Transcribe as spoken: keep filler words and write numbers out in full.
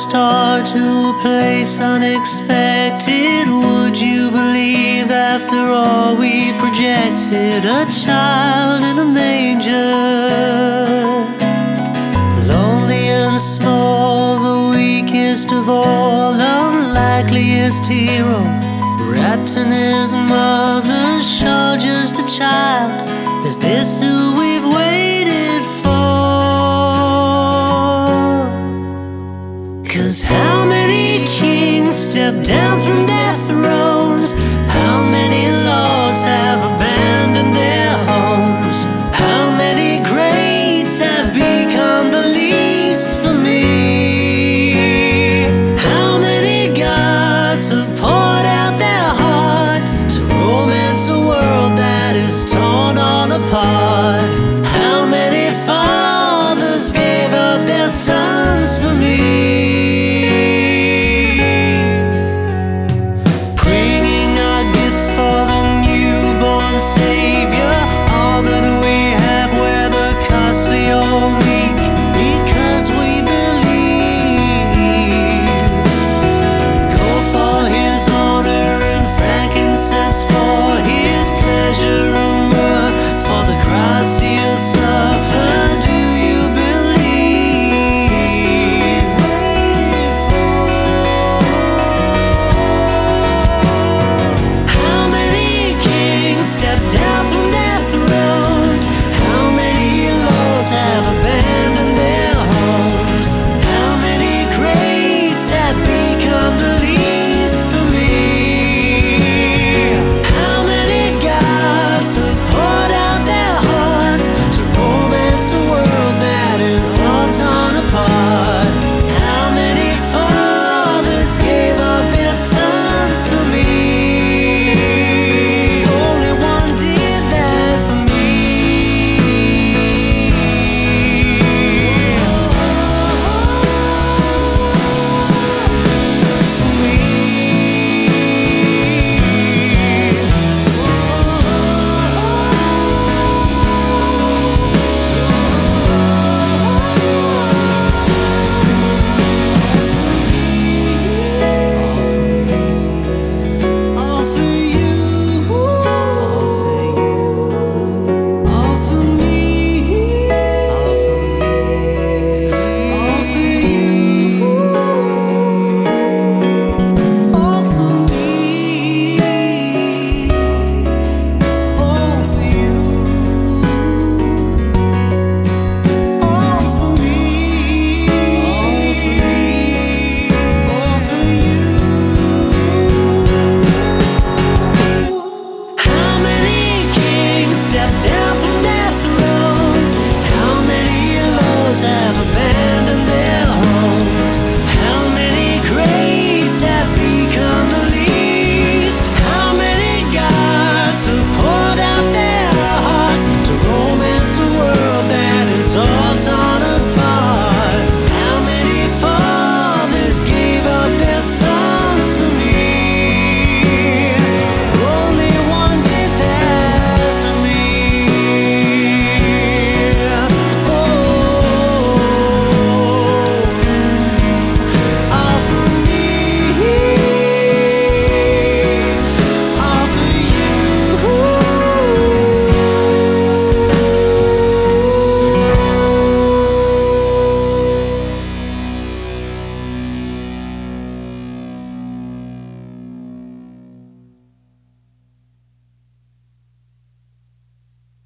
star to a place unexpected. Would you believe after all we've projected? A child in a manger, lonely and small, the weakest of all, unlikeliest hero, wrapped in his mother's shawl, just a child. Is this who we've waited for? 'Cause how many kings stepped down from their thrones,